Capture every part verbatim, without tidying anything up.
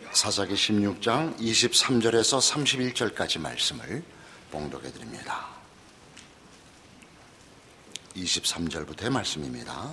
사사기 십육 장 이십삼 절에서 삼십일 절까지 말씀을 봉독해 드립니다. 이십삼 절부터의 말씀입니다.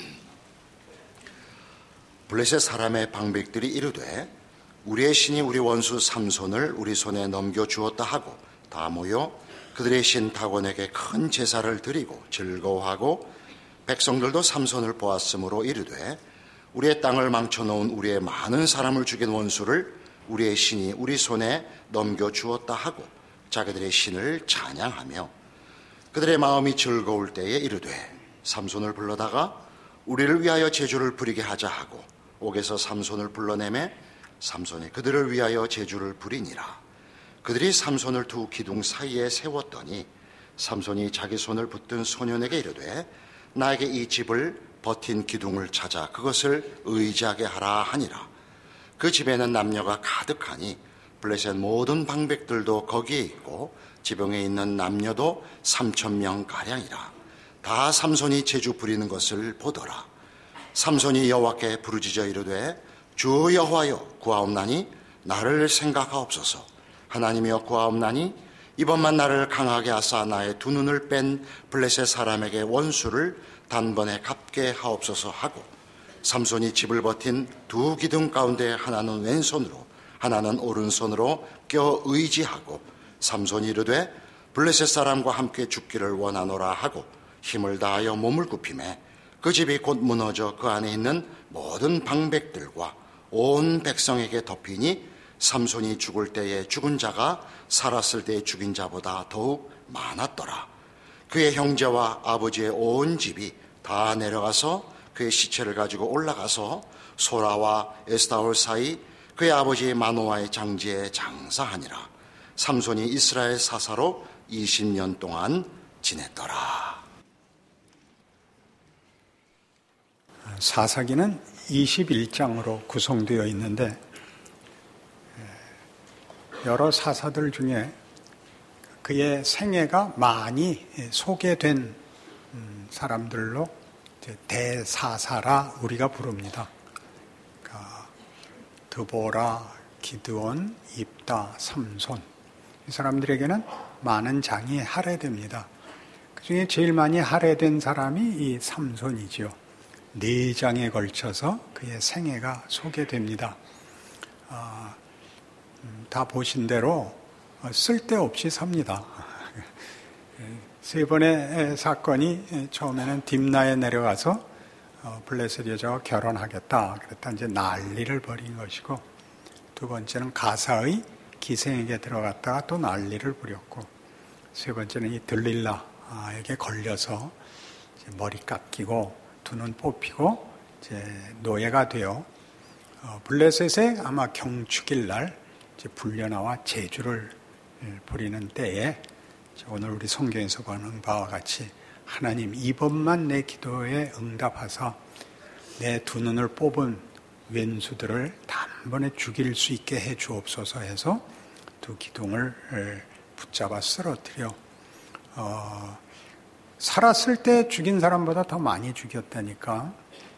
블레셋 사람의 방백들이 이르되 우리의 신이 우리 원수 삼손을 우리 손에 넘겨주었다 하고 다 모여 그들의 신 다곤에게 큰 제사를 드리고 즐거워하고 백성들도 삼손을 보았으므로 이르되 우리의 땅을 망쳐놓은 우리의 많은 사람을 죽인 원수를 우리의 신이 우리 손에 넘겨주었다 하고 자기들의 신을 찬양하며 그들의 마음이 즐거울 때에 이르되 삼손을 불러다가 우리를 위하여 제주를 부리게 하자 하고 옥에서 삼손을 불러내매 삼손이 그들을 위하여 제주를 부리니라. 그들이 삼손을 두 기둥 사이에 세웠더니 삼손이 자기 손을 붙든 소년에게 이르되 나에게 이 집을 버틴 기둥을 찾아 그것을 의지하게 하라 하니라. 그 집에는 남녀가 가득하니 블레셋 모든 방백들도 거기에 있고 지붕에 있는 남녀도 삼천 명 가량이라. 다 삼손이 제주 부리는 것을 보더라. 삼손이 여호와께 부르짖어 이르되 주 여호와여 구하옵나니 나를 생각하옵소서. 하나님이여 구하옵나니 이번만 나를 강하게 하사 나의 두 눈을 뺀 블레셋 사람에게 원수를 단번에 갚게 하옵소서 하고 삼손이 집을 버틴 두 기둥 가운데 하나는 왼손으로 하나는 오른손으로 껴 의지하고 삼손이 이르되 블레셋 사람과 함께 죽기를 원하노라 하고 힘을 다하여 몸을 굽히매 그 집이 곧 무너져 그 안에 있는 모든 방백들과 온 백성에게 덮이니 삼손이 죽을 때에 죽은 자가 살았을 때에 죽인 자보다 더욱 많았더라. 그의 형제와 아버지의 온 집이 다 내려가서 그의 시체를 가지고 올라가서 소라와 에스타올 사이 그의 아버지 마노아의 장지에 장사하니라. 삼손이 이스라엘 사사로 이십 년 동안 지냈더라. 사사기는 이십일 장으로 구성되어 있는데 여러 사사들 중에 그의 생애가 많이 소개된 사람들로 대사사라 우리가 부릅니다. 드보라, 기드온, 입다, 삼손 이 사람들에게는 많은 장이 할애됩니다. 그 중에 제일 많이 할애된 사람이 이 삼손이지요. 네 장에 걸쳐서 그의 생애가 소개됩니다. 어, 다 보신 대로 쓸데없이 삽니다. 세 번의 사건이 처음에는 딥나에 내려가서 블레셋 여자와 결혼하겠다. 그랬다 이제 난리를 벌인 것이고 두 번째는 가사의 기생에게 들어갔다가 또 난리를 부렸고 세 번째는 이 들릴라에게 걸려서 머리 깎이고 두 눈 뽑히고 이제 노예가 되어 블레셋에 아마 경축일 날 이제 불려나와 제주를 부리는 때에 오늘 우리 성경에서 보는 바와 같이 하나님 이번만 내 기도에 응답하사 내 두 눈을 뽑은 왼수들을 단번에 죽일 수 있게 해 주옵소서 해서 두 기둥을 붙잡아 쓰러뜨려 어, 살았을 때 죽인 사람보다 더 많이 죽였다니까.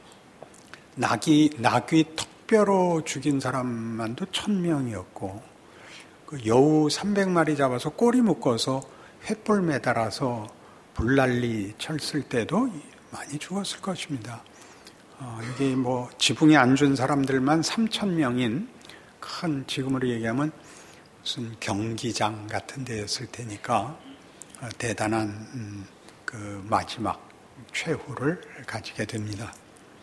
낙이, 낙이 턱뼈로 죽인 사람만도 천 명이었고 그 여우 삼백 마리 잡아서 꼬리 묶어서 횃불 매달아서 불난리 쳤을 때도 많이 죽었을 것입니다. 어, 여기 뭐 지붕에 앉은 사람들만 삼천 명인 큰 지금으로 얘기하면 무슨 경기장 같은 데였을 테니까 어, 대단한 음, 그 마지막 최후를 가지게 됩니다.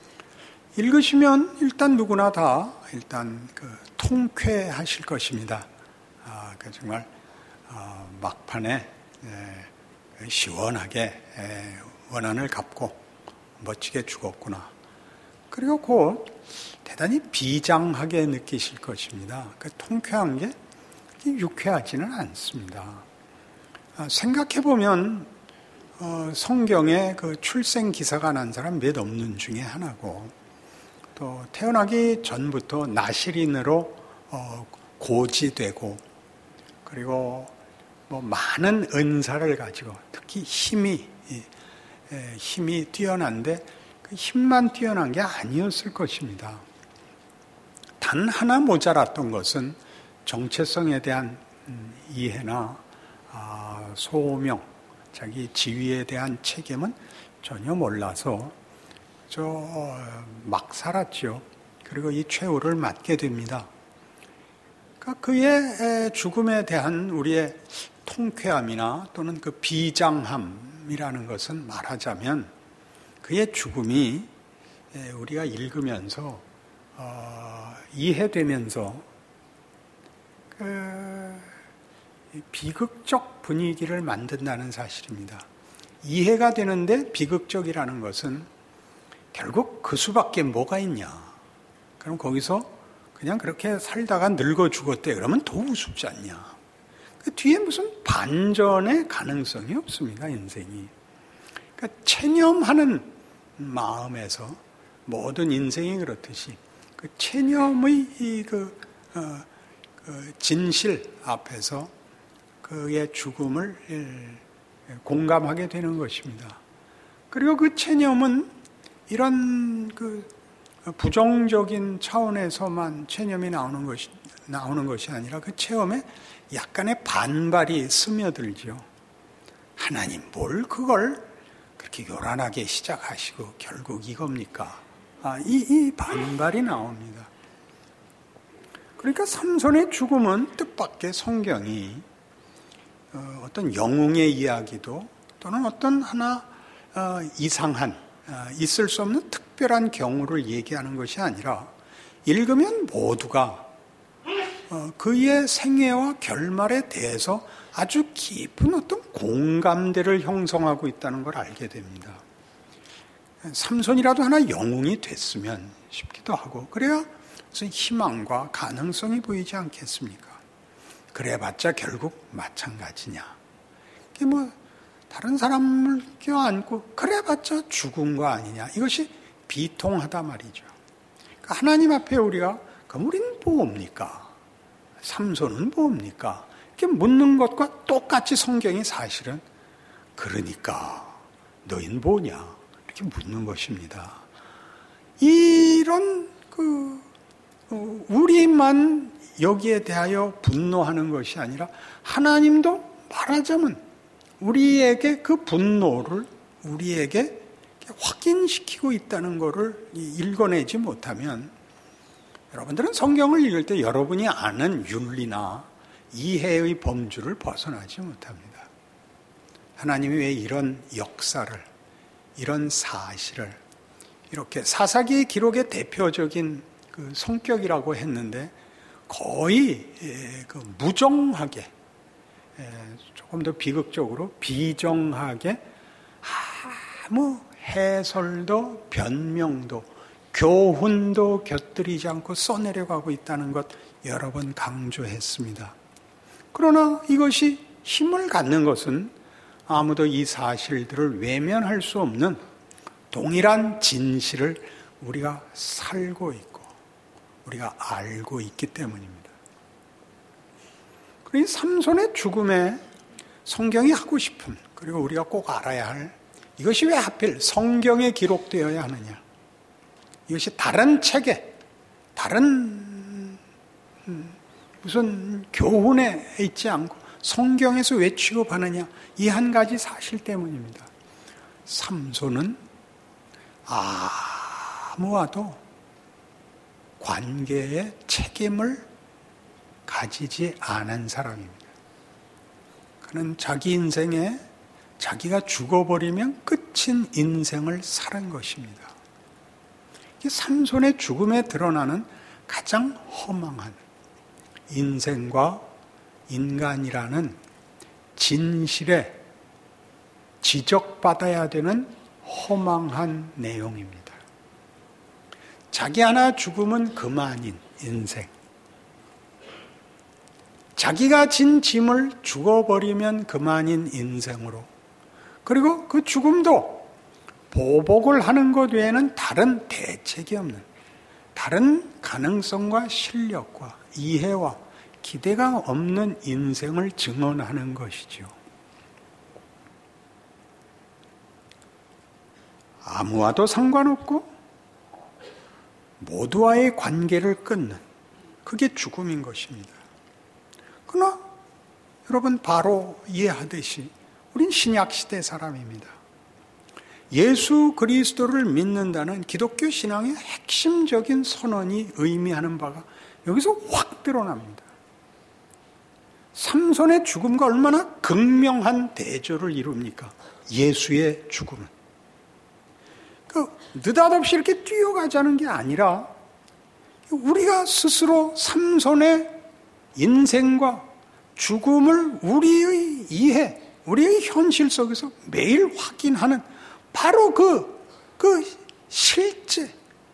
읽으시면 일단 누구나 다 일단 그 통쾌하실 것입니다. 아, 그 정말 어, 막판에 에, 시원하게 에, 원한을 갚고 멋지게 죽었구나. 그리고 곧 대단히 비장하게 느끼실 것입니다. 그 통쾌한 게 유쾌하지는 않습니다. 아, 생각해 보면 어, 성경에 그 출생 기사가 난 사람 몇 없는 중에 하나고 또 태어나기 전부터 나실인으로 어, 고지되고 그리고 뭐 많은 은사를 가지고 특히 힘이 에, 힘이 뛰어난데 그 힘만 뛰어난 게 아니었을 것입니다. 단 하나 모자랐던 것은 정체성에 대한 이해나 소명, 자기 지위에 대한 책임은 전혀 몰라서 저 막 살았죠. 그리고 이 최후를 맞게 됩니다. 그러니까 그의 죽음에 대한 우리의 통쾌함이나 또는 그 비장함이라는 것은 말하자면 그의 죽음이 우리가 읽으면서 어, 이해되면서 그 비극적 분위기를 만든다는 사실입니다. 이해가 되는데 비극적이라는 것은 결국 그 수밖에 뭐가 있냐. 그럼 거기서 그냥 그렇게 살다가 늙어 죽었대. 그러면 더 우습지 않냐. 그 뒤에 무슨 반전의 가능성이 없습니다, 인생이. 그러니까 체념하는 마음에서 모든 인생이 그렇듯이 그 체념의 이 그, 어, 그 진실 앞에서 그의 죽음을 공감하게 되는 것입니다. 그리고 그 체념은 이런 그 부정적인 차원에서만 체념이 나오는 것이, 나오는 것이 아니라 그 체험에 약간의 반발이 스며들죠. 하나님, 뭘 그걸 그렇게 요란하게 시작하시고 결국 이겁니까? 아, 이, 이 반발이 나옵니다. 그러니까 삼손의 죽음은 뜻밖의 성경이 어, 어떤 영웅의 이야기도 또는 어떤 하나 어, 이상한 어, 있을 수 없는 특별한 경우를 얘기하는 것이 아니라 읽으면 모두가 어, 그의 생애와 결말에 대해서 아주 깊은 어떤 공감대를 형성하고 있다는 걸 알게 됩니다. 삼손이라도 하나 영웅이 됐으면 싶기도 하고 그래야 무슨 희망과 가능성이 보이지 않겠습니까? 그래봤자 결국 마찬가지냐. 이게 뭐 다른 사람을 껴안고 그래봤자 죽은 거 아니냐. 이것이 비통하다 말이죠. 그러니까 하나님 앞에 우리가 그럼 우리는 뭡니까? 삼손은 뭡니까? 이렇게 묻는 것과 똑같이 성경이 사실은 그러니까 너희는 뭐냐? 이렇게 묻는 것입니다. 이런 그 우리만 여기에 대하여 분노하는 것이 아니라 하나님도 말하자면 우리에게 그 분노를 우리에게 확인시키고 있다는 것을 읽어내지 못하면 여러분들은 성경을 읽을 때 여러분이 아는 윤리나 이해의 범주를 벗어나지 못합니다. 하나님이 왜 이런 역사를, 이런 사실을 이렇게 사사기 기록의 대표적인 그 성격이라고 했는데 거의 그 무정하게 조금 더 비극적으로 비정하게 아무 해설도 변명도 교훈도 곁들이지 않고 써내려가고 있다는 것 여러 번 강조했습니다. 그러나 이것이 힘을 갖는 것은 아무도 이 사실들을 외면할 수 없는 동일한 진실을 우리가 살고 있고 우리가 알고 있기 때문입니다. 그러니 삼손의 죽음에 성경이 하고 싶은 그리고 우리가 꼭 알아야 할 이것이 왜 하필 성경에 기록되어야 하느냐. 이것이 다른 책에 다른 무슨 교훈에 있지 않고 성경에서 왜 취급하느냐. 이 한 가지 사실 때문입니다. 삼손은 아무와도 관계의 책임을 가지지 않은 사람입니다. 그는 자기 인생에 자기가 죽어버리면 끝인 인생을 살은 것입니다. 이게 삼손의 죽음에 드러나는 가장 허망한 인생과 인간이라는 진실에 지적받아야 되는 허망한 내용입니다. 자기 하나 죽으면 그만인 인생. 자기가 진 짐을 죽어버리면 그만인 인생으로. 그리고 그 죽음도 보복을 하는 것 외에는 다른 대책이 없는, 다른 가능성과 실력과 이해와 기대가 없는 인생을 증언하는 것이죠. 아무와도 상관없고 모두와의 관계를 끊는 그게 죽음인 것입니다. 그러나 여러분 바로 이해하듯이 우린 신약시대 사람입니다. 예수 그리스도를 믿는다는 기독교 신앙의 핵심적인 선언이 의미하는 바가 여기서 확 드러납니다. 삼손의 죽음과 얼마나 극명한 대조를 이룹니까? 예수의 죽음은. 그 느닷없이 이렇게 뛰어가자는 게 아니라 우리가 스스로 삼손의 인생과 죽음을 우리의 이해, 우리의 현실 속에서 매일 확인하는 바로 그, 그 실제를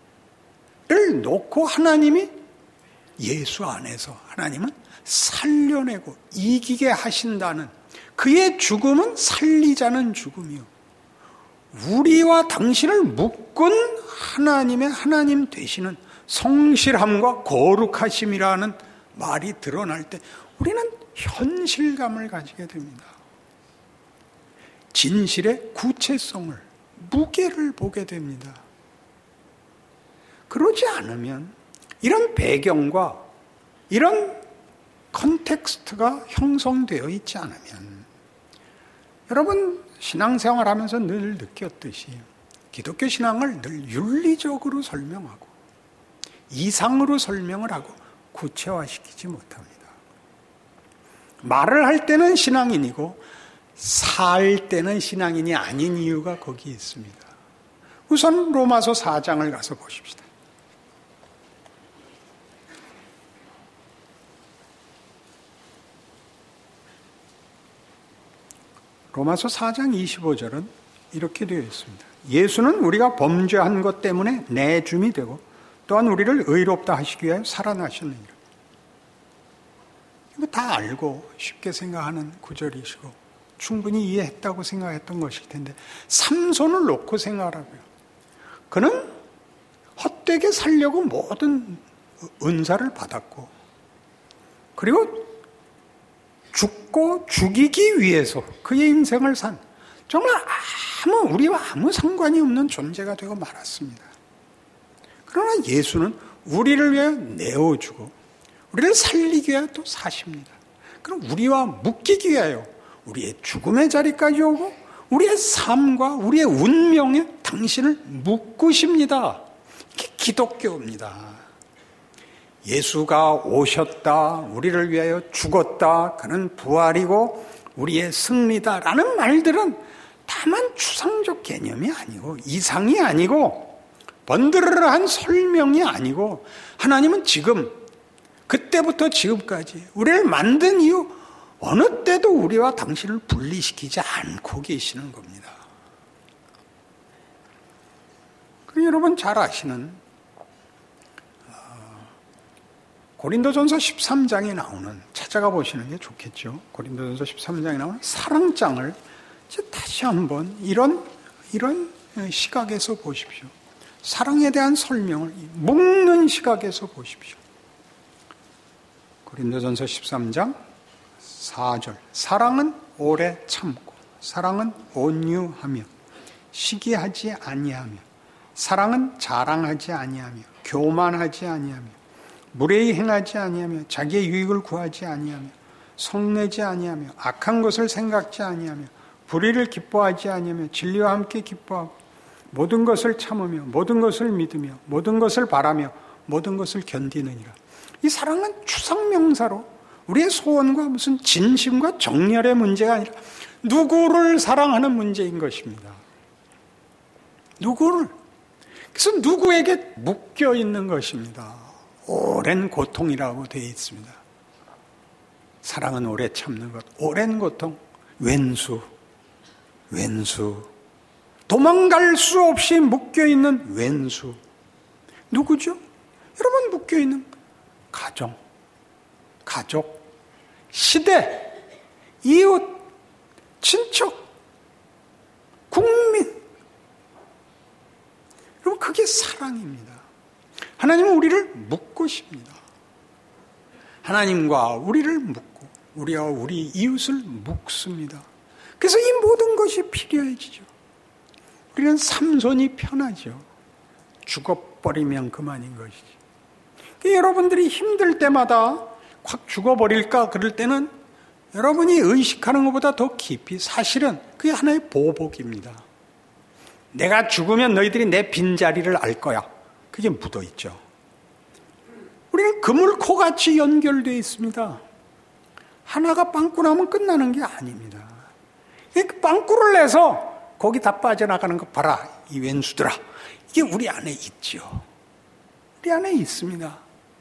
놓고 하나님이 예수 안에서 하나님은 살려내고 이기게 하신다는 그의 죽음은 살리자는 죽음이요. 우리와 당신을 묶은 하나님의 하나님 되시는 성실함과 거룩하심이라는 말이 드러날 때 우리는 현실감을 가지게 됩니다. 진실의 구체성을, 무게를 보게 됩니다. 그러지 않으면 이런 배경과 이런 컨텍스트가 형성되어 있지 않으면 여러분 신앙생활 하면서 늘 느꼈듯이 기독교 신앙을 늘 윤리적으로 설명하고 이상으로 설명을 하고 구체화시키지 못합니다. 말을 할 때는 신앙인이고 살 때는 신앙인이 아닌 이유가 거기에 있습니다. 우선 로마서 사 장을 가서 보십시다. 로마서 사 장 이십오 절은 이렇게 되어 있습니다. 예수는 우리가 범죄한 것 때문에 내줌이 되고 또한 우리를 의롭다 하시기 위하여 살아나셨느니라. 이거 다 알고 쉽게 생각하는 구절이시고 충분히 이해했다고 생각했던 것일 텐데 삼손을 놓고 생각하라고요. 그는 헛되게 살려고 모든 은사를 받았고 그리고 죽고 죽이기 위해서 그의 인생을 산 정말 아무 우리와 아무 상관이 없는 존재가 되고 말았습니다. 그러나 예수는 우리를 위해 내어주고 우리를 살리기 위하여 또 사십니다. 그럼 우리와 묶이기 위하여 우리의 죽음의 자리까지 오고 우리의 삶과 우리의 운명에 당신을 묶으십니다. 이게 기독교입니다. 예수가 오셨다, 우리를 위하여 죽었다, 그는 부활이고 우리의 승리다라는 말들은 다만 추상적 개념이 아니고 이상이 아니고 번드르르한 설명이 아니고 하나님은 지금 그때부터 지금까지 우리를 만든 이후 어느 때도 우리와 당신을 분리시키지 않고 계시는 겁니다. 그리고 여러분 잘 아시는 고린도전서 십삼 장에 나오는, 찾아가 보시는 게 좋겠죠. 고린도전서 십삼 장에 나오는 사랑장을 다시 한번 이런 이런 시각에서 보십시오. 사랑에 대한 설명을 묶는 시각에서 보십시오. 고린도전서 십삼 장 사 절. 사랑은 오래 참고, 사랑은 온유하며, 시기하지 아니하며, 사랑은 자랑하지 아니하며, 교만하지 아니하며, 무례히 행하지 아니하며, 자기의 유익을 구하지 아니하며, 성내지 아니하며, 악한 것을 생각지 아니하며, 불의를 기뻐하지 아니하며, 진리와 함께 기뻐하고, 모든 것을 참으며, 모든 것을 믿으며, 모든 것을 바라며, 모든 것을 견디느니라. 이 사랑은 추상명사로 우리의 소원과 무슨 진심과 정열의 문제가 아니라 누구를 사랑하는 문제인 것입니다. 누구를. 그래서 누구에게 묶여 있는 것입니다. 오랜 고통이라고 되어 있습니다. 사랑은 오래 참는 것, 오랜 고통, 왼수, 왼수, 도망갈 수 없이 묶여 있는 왼수. 누구죠? 여러분 묶여 있는 가정, 가족, 시대, 이웃, 친척, 국민. 여러분 그게 사랑입니다. 하나님은 우리를 묶으십니다. 하나님과 우리를 묶고 우리와 우리 이웃을 묶습니다. 그래서 이 모든 것이 필요해지죠. 우리는 삼손이 편하죠. 죽어버리면 그만인 것이지. 여러분들이 힘들 때마다 확 죽어버릴까 그럴 때는 여러분이 의식하는 것보다 더 깊이 사실은 그게 하나의 보복입니다. 내가 죽으면 너희들이 내 빈자리를 알 거야. 그게 묻어있죠. 우리는 그물코같이 연결되어 있습니다. 하나가 빵꾸 나면 끝나는 게 아닙니다. 빵꾸를 내서 거기 다 빠져나가는 거 봐라. 이 왼수들아. 이게 우리 안에 있죠. 우리 안에 있습니다.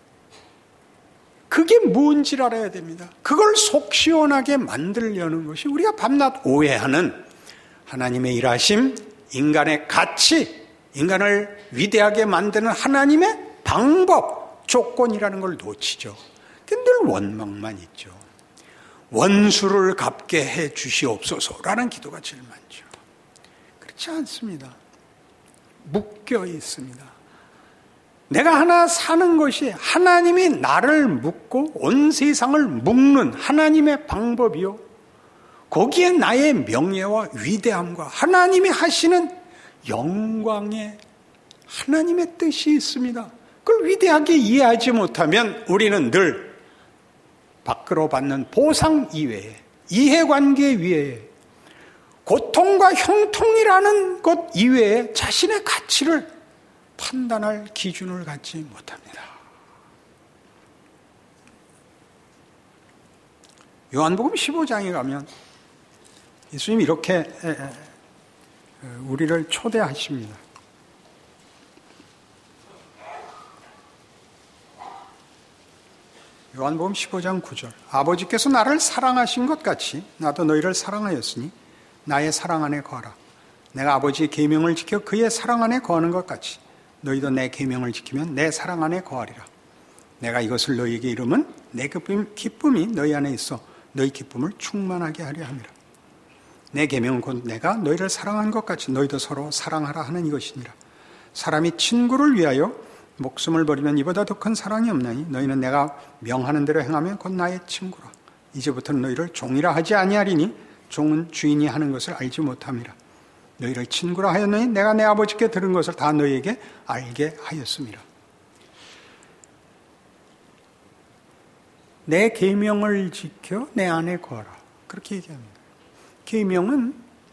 그게 뭔지를 알아야 됩니다. 그걸 속 시원하게 만들려는 것이 우리가 밤낮 오해하는 하나님의 일하심, 인간의 가치, 인간을 위대하게 만드는 하나님의 방법, 조건이라는 걸 놓치죠. 늘 원망만 있죠. 원수를 갚게 해 주시옵소서라는 기도가 제일 많죠. 그렇지 않습니다. 묶여 있습니다. 내가 하나 사는 것이 하나님이 나를 묶고 온 세상을 묶는 하나님의 방법이요. 거기에 나의 명예와 위대함과 하나님이 하시는 영광의 하나님의 뜻이 있습니다. 그걸 위대하게 이해하지 못하면 우리는 늘 밖으로 받는 보상 이외에, 이해관계 이외에, 고통과 형통이라는 것 이외에 자신의 가치를 판단할 기준을 갖지 못합니다. 요한복음 십오 장에 가면 예수님이 이렇게 우리를 초대하십니다. 요한복음 십오 장 구 절. 아버지께서 나를 사랑하신 것 같이 나도 너희를 사랑하였으니 나의 사랑 안에 거하라. 내가 아버지의 계명을 지켜 그의 사랑 안에 거하는 것 같이 너희도 내 계명을 지키면 내 사랑 안에 거하리라. 내가 이것을 너희에게 이름은 내 기쁨이 너희 안에 있어 너희 기쁨을 충만하게 하려 함이라. 내 계명은 곧 내가 너희를 사랑한 것 같이 너희도 서로 사랑하라 하는 이것이니라. 사람이 친구를 위하여 목숨을 버리면 이보다 더 큰 사랑이 없나니 너희는 내가 명하는 대로 행하면 곧 나의 친구라. 이제부터는 너희를 종이라 하지 아니하리니 종은 주인이 하는 것을 알지 못함이라. 너희를 친구라 하였느니 내가 내 아버지께 들은 것을 다 너희에게 알게 하였음이라. 내 계명을 지켜 내 안에 거하라. 그렇게 얘기합니다. 계명은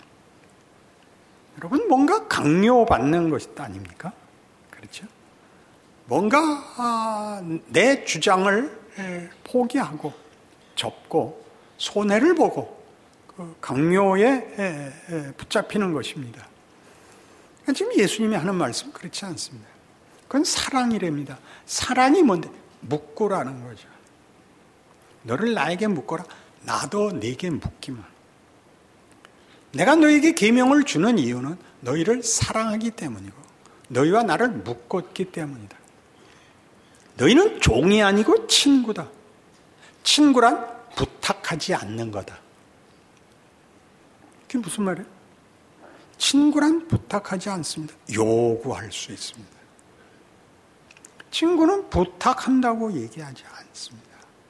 여러분 뭔가 강요받는 것이 아닙니까? 그렇죠? 뭔가 아, 내 주장을 포기하고 접고 손해를 보고 그 강요에 붙잡히는 것입니다. 지금 예수님이 하는 말씀은 그렇지 않습니다. 그건 사랑이랍니다. 사랑이 뭔데? 묶고라는 거죠. 너를 나에게 묶어라. 나도 네게 묶기만. 내가 너에게 계명을 주는 이유는 너희를 사랑하기 때문이고 너희와 나를 묶었기 때문이다. 너희는 종이 아니고 친구다. 친구란 부탁하지 않는 거다. 그게 무슨 말이에요? 친구란 부탁하지 않습니다. 요구할 수 있습니다. 친구는 부탁한다고 얘기하지 않습니다.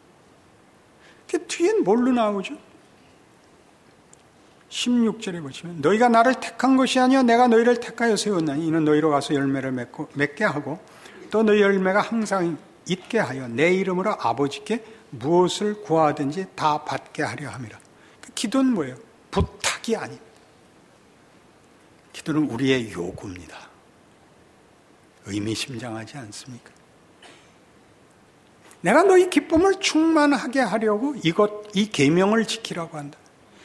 그 뒤엔 뭘로 나오죠? 십육 절에 보시면 너희가 나를 택한 것이 아니여 내가 너희를 택하여 세웠나니 이는 너희로 가서 열매를 맺고, 맺게 하고 또 너희 열매가 항상 있게 하여 내 이름으로 아버지께 무엇을 구하든지 다 받게 하려 함이라. 그 기도는 뭐예요? 부탁이 아닙니다. 기도는 우리의 요구입니다. 의미심장하지 않습니까? 내가 너희 기쁨을 충만하게 하려고 이것, 이 계명을 지키라고 한다.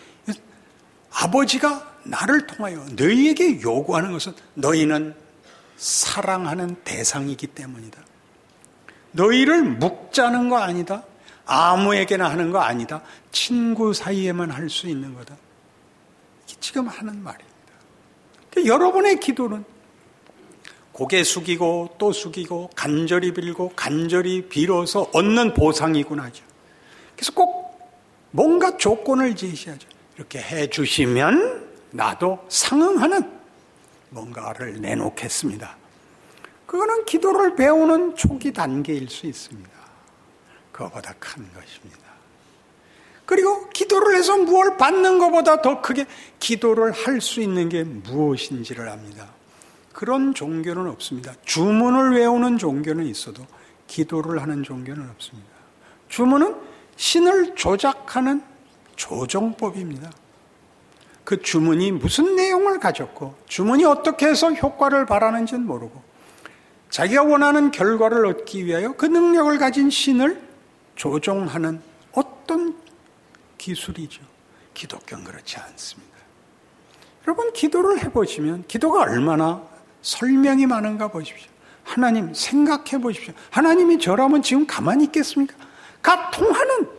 아버지가 나를 통하여 너희에게 요구하는 것은 너희는 사랑하는 대상이기 때문이다. 너희를 묶자는 거 아니다. 아무에게나 하는 거 아니다. 친구 사이에만 할 수 있는 거다. 이게 지금 하는 말입니다. 그러니까 여러분의 기도는 고개 숙이고 또 숙이고 간절히 빌고 간절히 빌어서 얻는 보상이구나 하죠. 그래서 꼭 뭔가 조건을 제시하죠. 이렇게 해 주시면 나도 상응하는 뭔가를 내놓겠습니다. 그거는 기도를 배우는 초기 단계일 수 있습니다. 그거보다 큰 것입니다. 그리고 기도를 해서 무엇을 받는 것보다 더 크게 기도를 할 수 있는 게 무엇인지를 압니다. 그런 종교는 없습니다. 주문을 외우는 종교는 있어도 기도를 하는 종교는 없습니다. 주문은 신을 조작하는 조종법입니다. 그 주문이 무슨 내용을 가졌고 주문이 어떻게 해서 효과를 발하는지는 모르고 자기가 원하는 결과를 얻기 위하여 그 능력을 가진 신을 조종하는 어떤 기술이죠. 기독교는 그렇지 않습니다. 여러분 기도를 해보시면 기도가 얼마나 설명이 많은가 보십시오. 하나님 생각해 보십시오. 하나님이 저라면 지금 가만히 있겠습니까? 가 통하는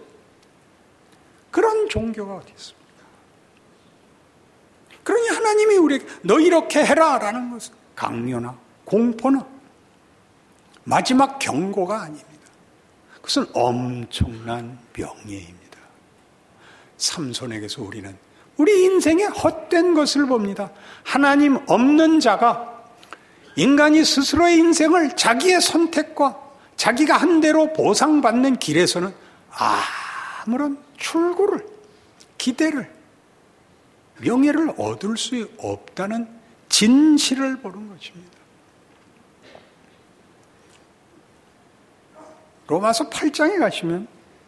그런 종교가 어디 있습니까? 그러니 하나님이 우리에게 너 이렇게 해라 라는 것은 강요나 공포나 마지막 경고가 아닙니다. 그것은 엄청난 명예입니다. 삼손에게서 우리는 우리 인생에 헛된 것을 봅니다. 하나님 없는 자가 인간이 스스로의 인생을 자기의 선택과 자기가 한 대로 보상받는 길에서는 아무런 출구를, 기대를, 명예를 얻을 수 없다는 진실을 보는 것입니다. 로마서 팔 장에 가시면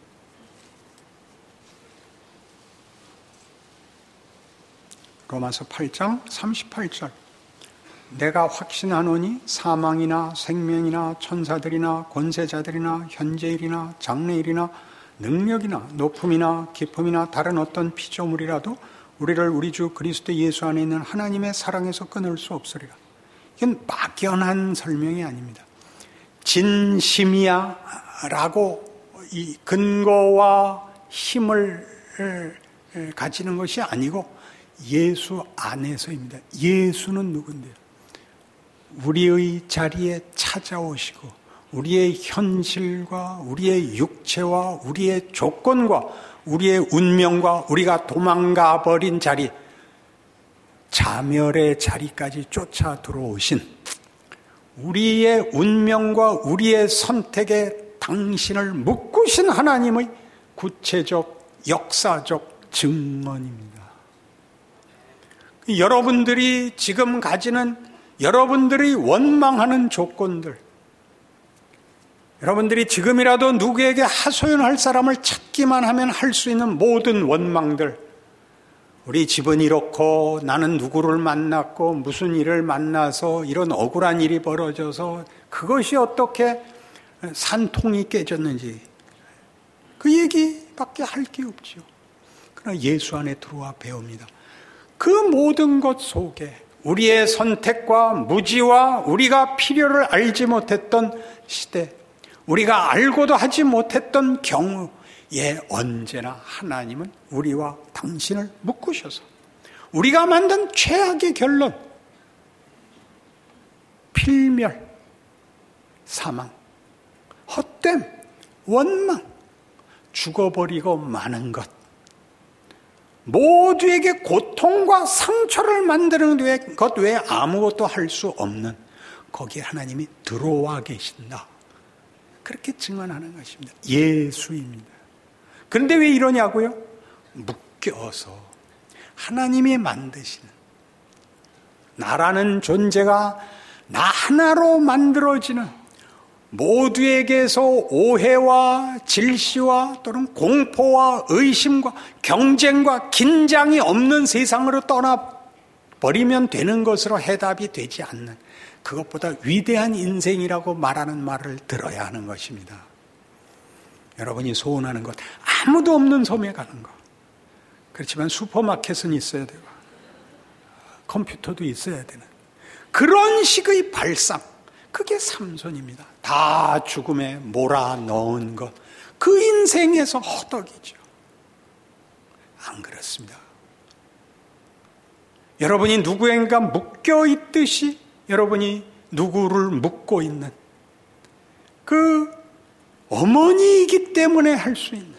로마서 팔 장 삼십팔 절 내가 확신하노니 사망이나 생명이나 천사들이나 권세자들이나 현재일이나 장래일이나 능력이나 높음이나 깊음이나 다른 어떤 피조물이라도 우리를 우리 주 그리스도 예수 안에 있는 하나님의 사랑에서 끊을 수 없으리라. 이건 막연한 설명이 아닙니다. 진심이야 라고 이 근거와 힘을 가지는 것이 아니고 예수 안에서입니다. 예수는 누군데요? 우리의 자리에 찾아오시고 우리의 현실과 우리의 육체와 우리의 조건과 우리의 운명과 우리가 도망가 버린 자리, 자멸의 자리까지 쫓아 들어오신 우리의 운명과 우리의 선택에 당신을 묶으신 하나님의 구체적 역사적 증언입니다. 여러분들이 지금 가지는 여러분들이 원망하는 조건들, 여러분들이 지금이라도 누구에게 하소연할 사람을 찾기만 하면 할 수 있는 모든 원망들, 우리 집은 이렇고 나는 누구를 만났고 무슨 일을 만나서 이런 억울한 일이 벌어져서 그것이 어떻게 산통이 깨졌는지 그 얘기밖에 할 게 없죠. 그러나 예수 안에 들어와 배웁니다. 그 모든 것 속에 우리의 선택과 무지와 우리가 필요를 알지 못했던 시대, 우리가 알고도 하지 못했던 경우에 언제나 하나님은 우리와 당신을 묶으셔서 우리가 만든 최악의 결론, 필멸, 사망, 헛됨, 원망, 죽어버리고 마는 것, 모두에게 고통과 상처를 만드는 것 외에 아무것도 할 수 없는 거기에 하나님이 들어와 계신다. 그렇게 증언하는 것입니다. 예수입니다. 그런데 왜 이러냐고요? 묶여서 하나님이 만드시는 나라는 존재가 나 하나로 만들어지는 모두에게서 오해와 질시와 또는 공포와 의심과 경쟁과 긴장이 없는 세상으로 떠나버리면 되는 것으로 해답이 되지 않는 그것보다 위대한 인생이라고 말하는 말을 들어야 하는 것입니다. 여러분이 소원하는 것, 아무도 없는 섬에 가는 것. 그렇지만 슈퍼마켓은 있어야 되고 컴퓨터도 있어야 되는 그런 식의 발상, 그게 삼손입니다. 다 죽음에 몰아넣은 것, 그 인생에서 허덕이죠. 안 그렇습니다. 여러분이 누구인가 묶여 있듯이 여러분이 누구를 묶고 있는 그 어머니이기 때문에 할 수 있는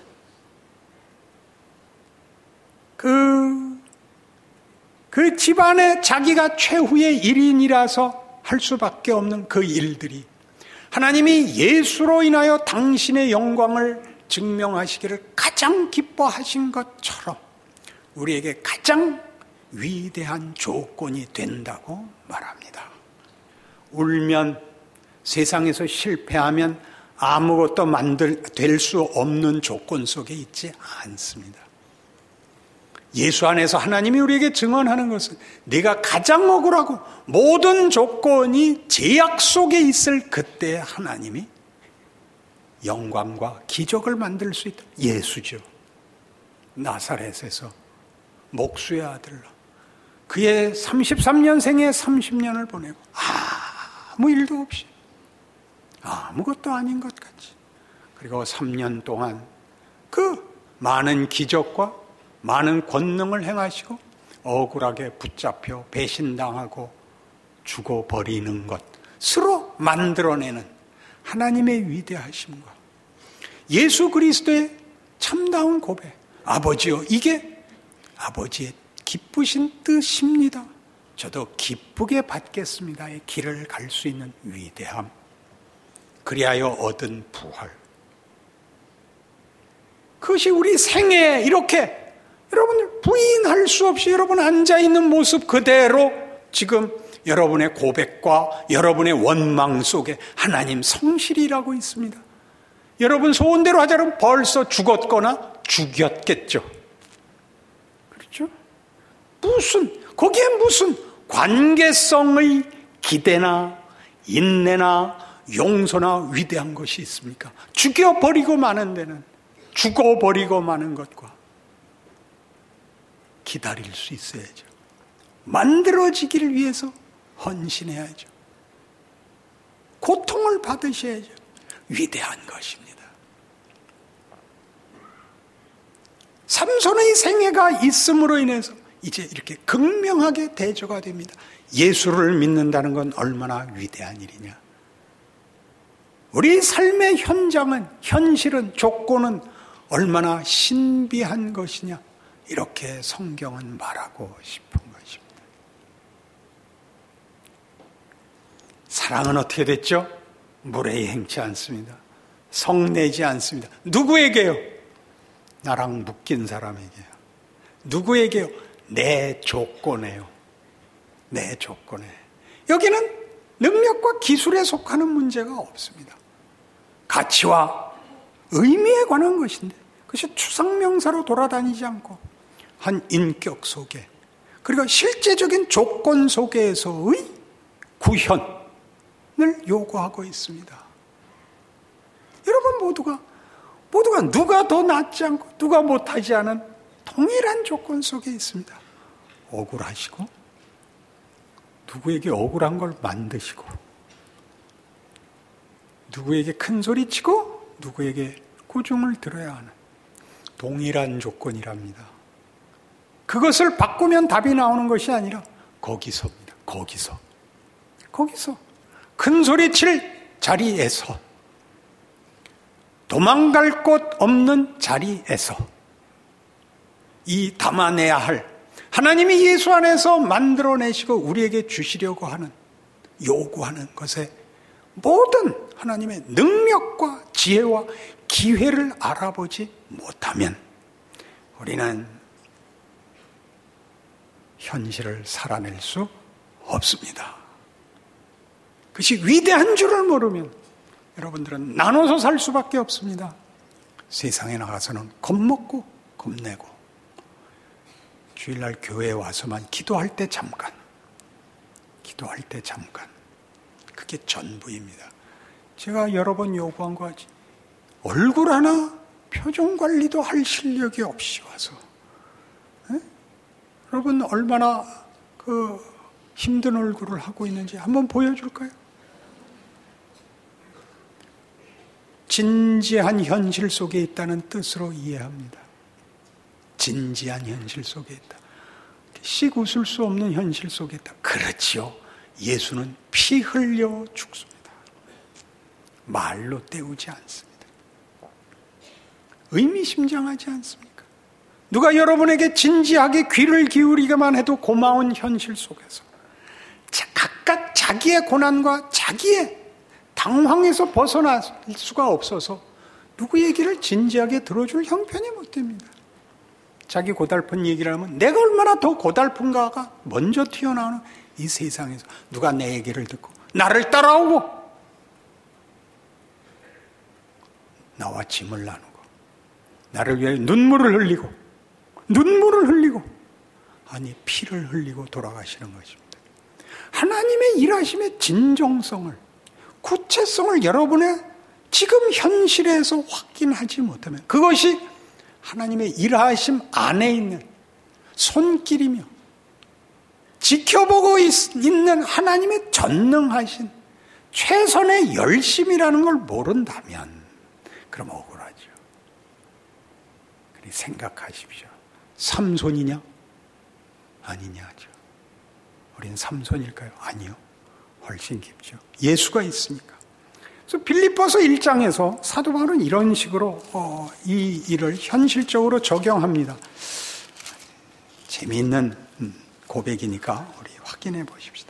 그, 그 집안에 자기가 최후의 일인이라서 할 수밖에 없는 그 일들이 하나님이 예수로 인하여 당신의 영광을 증명하시기를 가장 기뻐하신 것처럼 우리에게 가장 위대한 조건이 된다고 말합니다. 울면, 세상에서 실패하면 아무것도 만들, 될 수 없는 조건 속에 있지 않습니다. 예수 안에서 하나님이 우리에게 증언하는 것은 네가 가장 억울하고 모든 조건이 제약 속에 있을 그때 하나님이 영광과 기적을 만들 수 있다. 예수죠. 나사렛에서 목수의 아들로 그의 삼십삼 년생의 삼십 년을 보내고 아무 일도 없이 아무것도 아닌 것 같이, 그리고 삼 년 동안 그 많은 기적과 많은 권능을 행하시고 억울하게 붙잡혀 배신당하고 죽어버리는 것으로 만들어내는 하나님의 위대하심과 예수 그리스도의 참다운 고백, 아버지요, 이게 아버지의 기쁘신 뜻입니다. 저도 기쁘게 받겠습니다의 길을 갈 수 있는 위대함, 그리하여 얻은 부활, 그것이 우리 생애에 이렇게 여러분들 부인할 수 없이 여러분 앉아있는 모습 그대로 지금 여러분의 고백과 여러분의 원망 속에 하나님 성실이라고 있습니다. 여러분 소원대로 하자면 벌써 죽었거나 죽였겠죠. 그렇죠? 무슨, 거기에 무슨 관계성의 기대나 인내나 용서나 위대한 것이 있습니까? 죽여버리고 마는 데는, 죽어버리고 마는 것과 기다릴 수 있어야죠. 만들어지기를 위해서 헌신해야죠. 고통을 받으셔야죠. 위대한 것입니다. 삼손의 생애가 있음으로 인해서 이제 이렇게 극명하게 대조가 됩니다. 예수를 믿는다는 건 얼마나 위대한 일이냐. 우리 삶의 현장은, 현실은, 조건은 얼마나 신비한 것이냐, 이렇게 성경은 말하고 싶은 것입니다. 사랑은 어떻게 됐죠? 물에 행치 않습니다. 성내지 않습니다. 누구에게요? 나랑 묶인 사람에게요. 누구에게요? 내 조건에요. 내 조건에. 여기는 능력과 기술에 속하는 문제가 없습니다. 가치와 의미에 관한 것인데, 그것이 추상명사로 돌아다니지 않고 한 인격 속에, 그리고 실제적인 조건 속에서의 구현을 요구하고 있습니다. 여러분 모두가 모두가 누가 더 낫지 않고 누가 못하지 않은 동일한 조건 속에 있습니다. 억울하시고 누구에게 억울한 걸 만드시고 누구에게 큰 소리 치고 누구에게 꾸중을 들어야 하는 동일한 조건이랍니다. 그것을 바꾸면 답이 나오는 것이 아니라 거기서입니다. 거기서. 거기서. 큰 소리 칠 자리에서. 도망갈 곳 없는 자리에서. 이 담아내야 할 하나님이 예수 안에서 만들어내시고 우리에게 주시려고 하는, 요구하는 것에 모든 하나님의 능력과 지혜와 기회를 알아보지 못하면 우리는 현실을 살아낼 수 없습니다. 그것이 위대한 줄을 모르면 여러분들은 나눠서 살 수밖에 없습니다. 세상에 나가서는 겁먹고 겁내고 주일날 교회에 와서만 기도할 때 잠깐, 기도할 때 잠깐, 그게 전부입니다. 제가 여러 번 요구한 것 같이 얼굴 하나 표정 관리도 할 실력이 없이 와서, 에? 여러분 얼마나 그 힘든 얼굴을 하고 있는지 한번 보여줄까요? 진지한 현실 속에 있다는 뜻으로 이해합니다. 진지한 현실 속에 있다. 씩 웃을 수 없는 현실 속에 있다. 그렇지요. 예수는 피 흘려 죽습니다. 말로 때우지 않습니다. 의미심장하지 않습니까? 누가 여러분에게 진지하게 귀를 기울이기만 해도 고마운 현실 속에서 각각 자기의 고난과 자기의 당황에서 벗어날 수가 없어서 누구 얘기를 진지하게 들어줄 형편이 못 됩니다. 자기 고달픈 얘기를 하면 내가 얼마나 더 고달픈가가 먼저 튀어나오는 이 세상에서 누가 내 얘기를 듣고 나를 따라오고 나와 짐을 나누고 나를 위해 눈물을 흘리고 눈물을 흘리고 아니 피를 흘리고 돌아가시는 것입니다. 하나님의 일하심의 진정성을 구체성을 여러분의 지금 현실에서 확인하지 못하면 그것이 하나님의 일하심 안에 있는 손길이며 지켜보고 있는 하나님의 전능하신 최선의 열심이라는 걸 모른다면 그럼 억울하죠. 그러니 생각하십시오. 삼손이냐? 아니냐죠. 우린 삼손일까요? 아니요. 훨씬 깊죠. 예수가 있으니까. 그래서 빌립보서 일 장에서 사도 바울은 이런 식으로 어, 이 일을 현실적으로 적용합니다. 재미있는 고백이니까 우리 확인해 보십시다.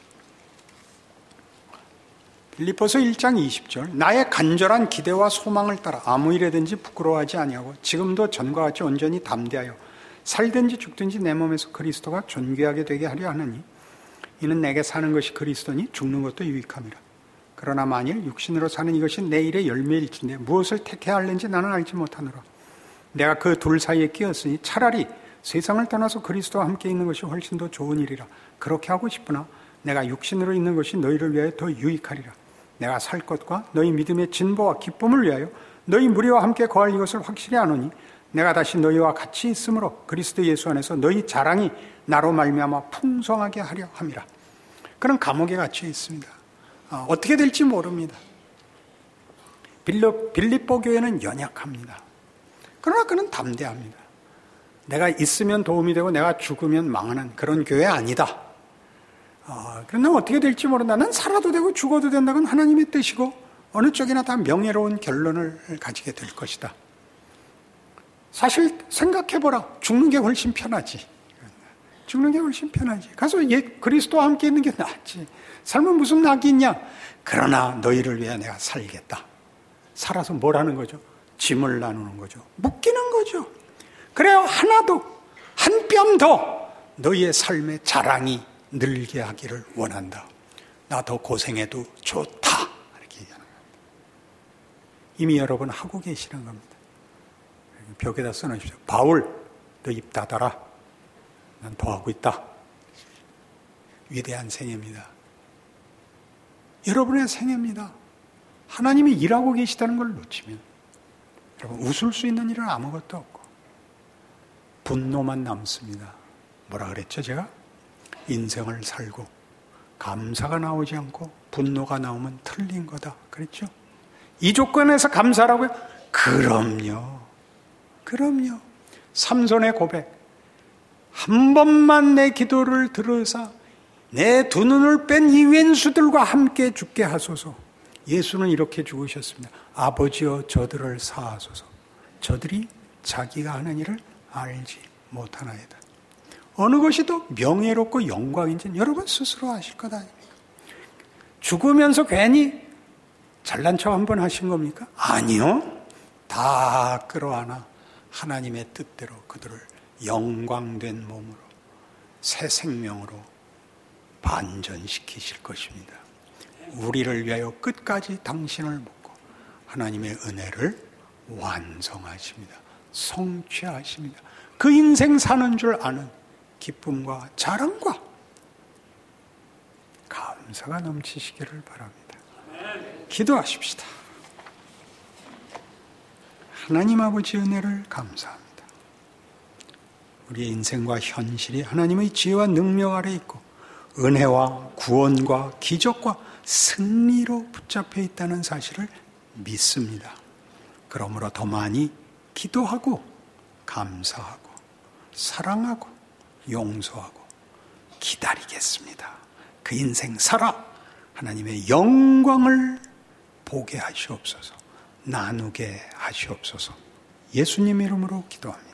빌립보서 일 장 이십 절 나의 간절한 기대와 소망을 따라 아무 일에든지 부끄러워하지 아니하고 지금도 전과 같이 온전히 담대하여 살든지 죽든지 내 몸에서 그리스도가 존귀하게 되게 하려 하느니 이는 내게 사는 것이 그리스도니 죽는 것도 유익함이라. 그러나 만일 육신으로 사는 이것이 내 일의 열매일진데 무엇을 택해야 할는지 나는 알지 못하노라. 내가 그 둘 사이에 끼었으니 차라리 세상을 떠나서 그리스도와 함께 있는 것이 훨씬 더 좋은 일이라. 그렇게 하고 싶으나 내가 육신으로 있는 것이 너희를 위하여 더 유익하리라. 내가 살 것과 너희 믿음의 진보와 기쁨을 위하여 너희 무리와 함께 거할 이것을 확실히 아노니 내가 다시 너희와 같이 있으므로 그리스도 예수 안에서 너희 자랑이 나로 말미암아 풍성하게 하려 함이라. 그런 감옥에 갇혀 있습니다. 어, 어떻게 될지 모릅니다. 빌립, 빌립보 교회는 연약합니다. 그러나 그는 담대합니다. 내가 있으면 도움이 되고 내가 죽으면 망하는 그런 교회 아니다. 어, 그러나 어떻게 될지 모른다. 난 살아도 되고 죽어도 된다는 하나님의 뜻이고 어느 쪽이나 다 명예로운 결론을 가지게 될 것이다. 사실 생각해보라. 죽는 게 훨씬 편하지. 죽는 게 훨씬 편하지. 가서 예, 그리스도와 함께 있는 게 낫지. 삶은 무슨 낙이 있냐. 그러나 너희를 위해 내가 살겠다. 살아서 뭘 하는 거죠? 짐을 나누는 거죠. 묶이는 거죠. 그래요. 하나도 한 뼘 더 너희의 삶의 자랑이 늘게 하기를 원한다. 나 더 고생해도 좋다. 이렇게 얘기하는 겁니다. 이미 여러분 하고 계시는 겁니다. 벽에다 써놓으십시오. 바울, 너 입 닫아라. 난 더 하고 있다. 위대한 생애입니다. 여러분의 생애입니다. 하나님이 일하고 계시다는 걸 놓치면 여러분 웃을 수 있는 일은 아무것도 없고 분노만 남습니다. 뭐라 그랬죠 제가? 인생을 살고 감사가 나오지 않고 분노가 나오면 틀린 거다. 그랬죠? 이 조건에서 감사라고요? 그럼요. 그럼요. 삼손의 고백. 한 번만 내 기도를 들으사 내 두 눈을 뺀 이 왼수들과 함께 죽게 하소서. 예수는 이렇게 죽으셨습니다. 아버지여 저들을 사하소서. 저들이 자기가 하는 일을 알지 못하나이다. 어느 것이 더 명예롭고 영광인지는 여러분 스스로 아실 것 아닙니까? 죽으면서 괜히 잘난 척 한 번 하신 겁니까? 아니요. 다 끌어안아 하나님의 뜻대로 그들을 영광된 몸으로 새 생명으로 반전시키실 것입니다. 우리를 위하여 끝까지 당신을 묻고 하나님의 은혜를 완성하십니다. 성취하십니다. 그 인생 사는 줄 아는 기쁨과 자랑과 감사가 넘치시기를 바랍니다. 기도하십시다. 하나님 아버지 은혜를 감사합니다. 우리의 인생과 현실이 하나님의 지혜와 능력 아래 있고 은혜와 구원과 기적과 승리로 붙잡혀 있다는 사실을 믿습니다. 그러므로 더 많이 기도하고 감사하고 사랑하고 용서하고 기다리겠습니다. 그 인생 살아 하나님의 영광을 보게 하시옵소서. 나누게 하시옵소서. 예수님 이름으로 기도합니다.